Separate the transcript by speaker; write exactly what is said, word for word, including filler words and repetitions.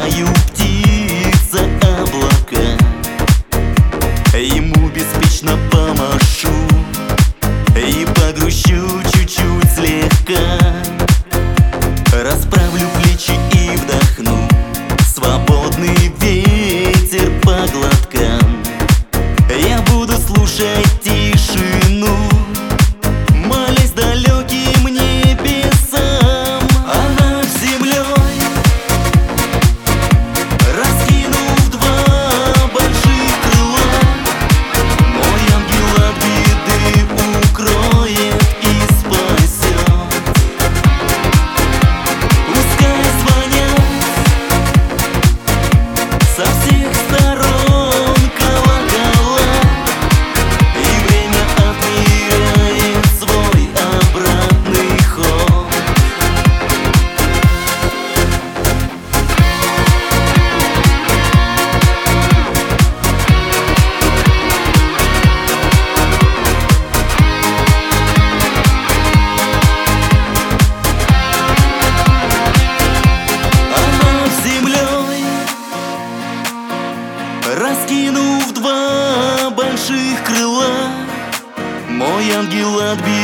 Speaker 1: Поймаю птица облака, ему беспечно помашу и погрущу чуть-чуть слегка. Расправлю плечи и вдохну свободный ветер по глоткам. Я буду слушать тишину, молясь далеким небесам. А над землей, раскинув два больших крыла, мой ангел от беды укроет и спасет. Пускай звонят со всех сторон колокола, и время отмеряет свой обратный ход. А над землей, раскинув два больших крыла, мой ангел от беды